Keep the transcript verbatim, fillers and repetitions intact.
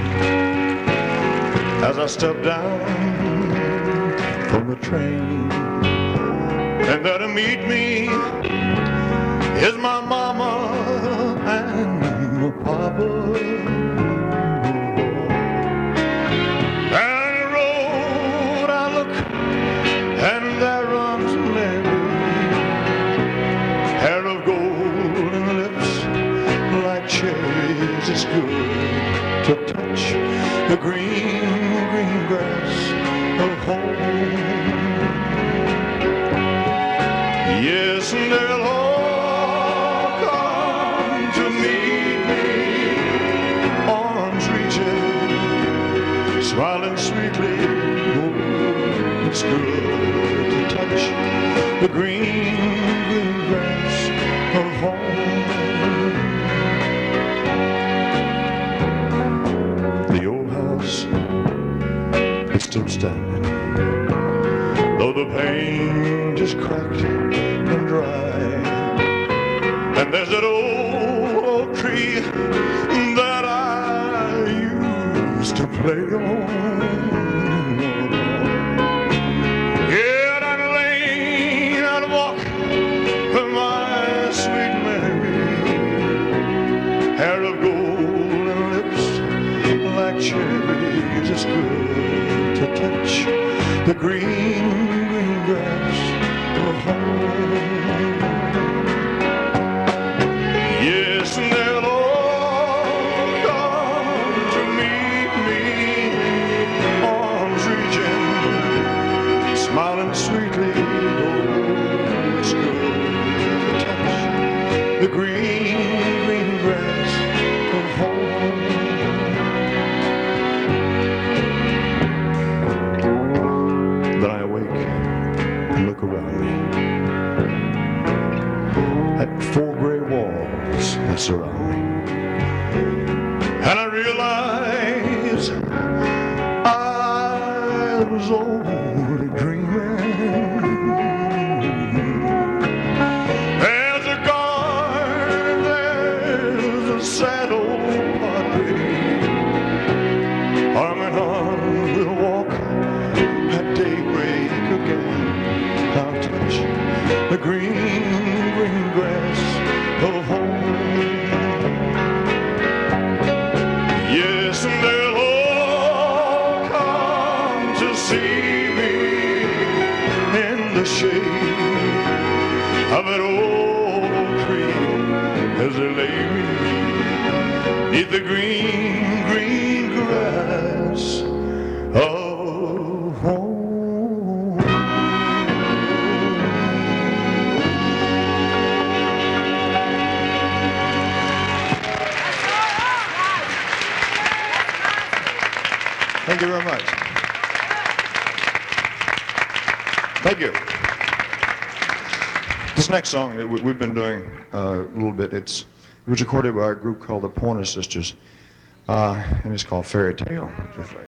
as I step down from the train. And there to meet me is my mama and my papa. Down the road I look, and there runs Mary, hair of gold and lips like cherries. It's good to touch the green, green grass of home. Yes, and they'll all come to meet me, arms reaching, smiling sweetly. Oh, it's good to touch the green, green grass of home. The old house is still standing, though the paint is cracked and dry. And there's that old oak tree that I used to play on. Yeah, down the lane I'd walk with my sweet Mary, hair of gold and lips like cherries. It's good to touch the green, green grass of home. Yes, and they'll all come to meet me, arms reaching, smiling sweetly. Oh, it's good to touch the green, green grass of home. Then I awake and look around me at four gray walls that surround me, and I realize I was only dreaming. There's a garden, there's a sad old padre, arm in arm we'll walk at daybreak again. I'll touch the green, green grass of home. Yes, and they'll all come to see me in the shade of that old oak tree as they lay me neath the green, green grass of home. Thank you very much. Thank you. This next song that we- we've been doing uh, a little bit, it's, it was recorded by a group called the Pointer Sisters, uh, and it's called Fairy Tale.